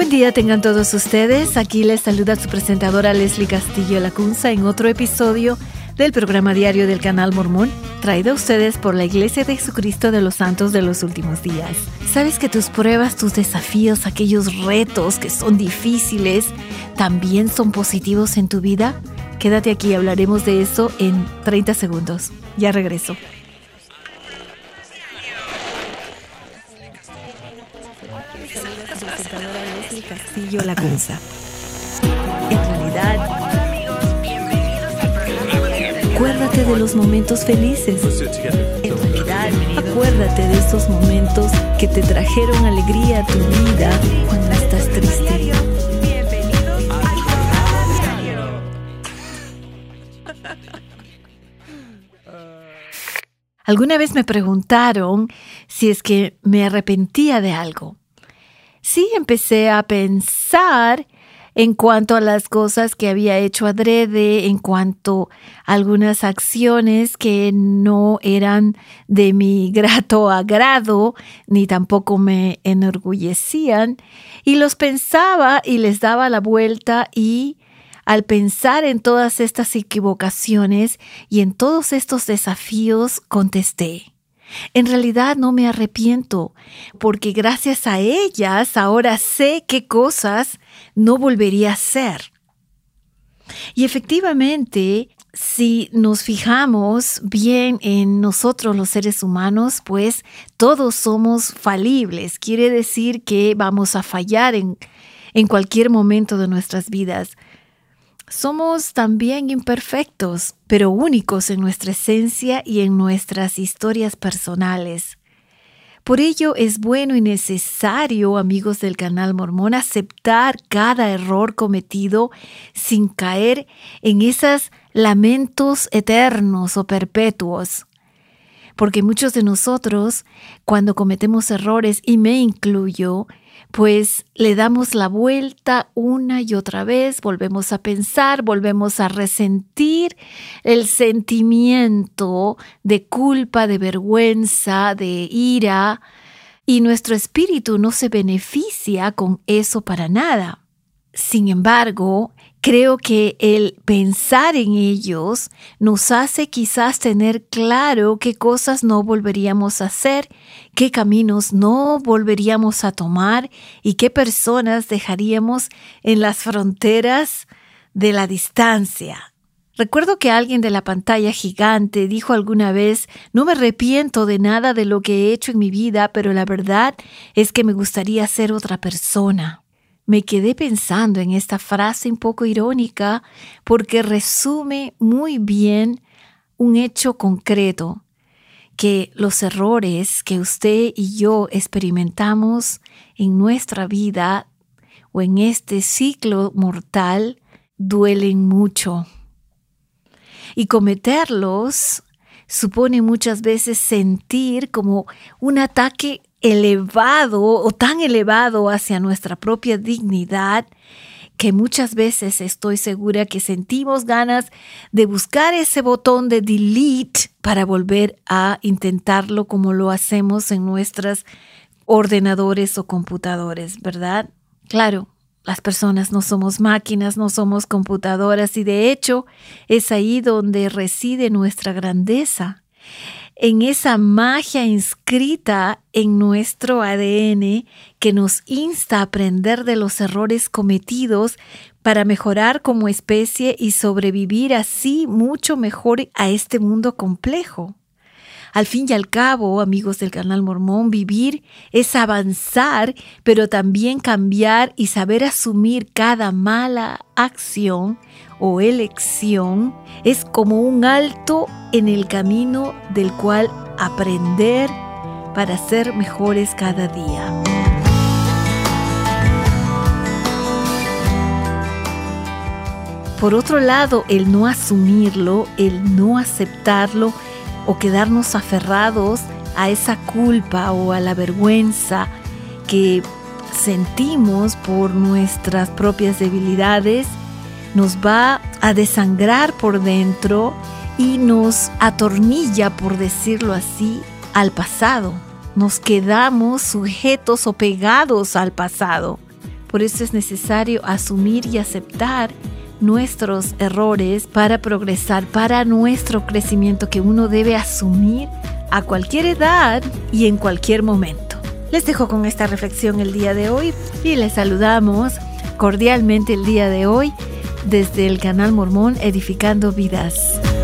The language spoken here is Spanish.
Buen día tengan todos ustedes. Aquí les saluda su presentadora Leslie Castillo Lacunza en otro episodio del programa diario del Canal Mormón, traído a ustedes por la Iglesia de Jesucristo de los Santos de los Últimos Días. ¿Sabes que tus pruebas, tus desafíos, aquellos retos que son difíciles, también son positivos en tu vida? Quédate aquí, hablaremos de eso en 30 segundos. Ya regreso. Castillo Lacunza. En realidad, acuérdate de los momentos felices. En realidad, acuérdate de esos momentos que te trajeron alegría a tu vida cuando estás triste. Alguna vez me preguntaron si es que me arrepentía de algo. Sí, empecé a pensar en cuanto a las cosas que había hecho adrede, en cuanto a algunas acciones que no eran de mi grato agrado, ni tampoco me enorgullecían, y los pensaba y les daba la vuelta, y al pensar en todas estas equivocaciones y en todos estos desafíos, contesté: en realidad no me arrepiento, porque gracias a ellas ahora sé qué cosas no volvería a hacer. Y efectivamente, si nos fijamos bien en nosotros los seres humanos, pues todos somos falibles. Quiere decir que vamos a fallar en cualquier momento de nuestras vidas. Somos también imperfectos, pero únicos en nuestra esencia y en nuestras historias personales. Por ello es bueno y necesario, amigos del Canal Mormón, aceptar cada error cometido sin caer en esos lamentos eternos o perpetuos. Porque muchos de nosotros, cuando cometemos errores, y me incluyo, pues le damos la vuelta una y otra vez, volvemos a pensar, volvemos a resentir el sentimiento de culpa, de vergüenza, de ira, y nuestro espíritu no se beneficia con eso para nada. Sin embargo, creo que el pensar en ellos nos hace quizás tener claro qué cosas no volveríamos a hacer, qué caminos no volveríamos a tomar y qué personas dejaríamos en las fronteras de la distancia. Recuerdo que alguien de la pantalla gigante dijo alguna vez: no me arrepiento de nada de lo que he hecho en mi vida, pero la verdad es que me gustaría ser otra persona. Me quedé pensando en esta frase un poco irónica porque resume muy bien un hecho concreto, que los errores que usted y yo experimentamos en nuestra vida o en este ciclo mortal duelen mucho. Y cometerlos supone muchas veces sentir como un ataque elevado o tan elevado hacia nuestra propia dignidad que muchas veces estoy segura que sentimos ganas de buscar ese botón de delete para volver a intentarlo como lo hacemos en nuestros ordenadores o computadores, ¿verdad? Claro, las personas no somos máquinas, no somos computadoras, y de hecho es ahí donde reside nuestra grandeza. En esa magia inscrita en nuestro ADN que nos insta a aprender de los errores cometidos para mejorar como especie y sobrevivir así mucho mejor a este mundo complejo. Al fin y al cabo, amigos del Canal Mormón, vivir es avanzar, pero también cambiar y saber asumir cada mala acción o elección es como un alto en el camino del cual aprender para ser mejores cada día. Por otro lado, el no asumirlo, el no aceptarlo o quedarnos aferrados a esa culpa o a la vergüenza que sentimos por nuestras propias debilidades, nos va a desangrar por dentro y nos atornilla, por decirlo así, al pasado. Nos quedamos sujetos o pegados al pasado. Por eso es necesario asumir y aceptar nuestros errores para progresar, para nuestro crecimiento que uno debe asumir a cualquier edad y en cualquier momento. Les dejo con esta reflexión el día de hoy y les saludamos cordialmente el día de hoy desde el canal Mormón Edificando Vidas.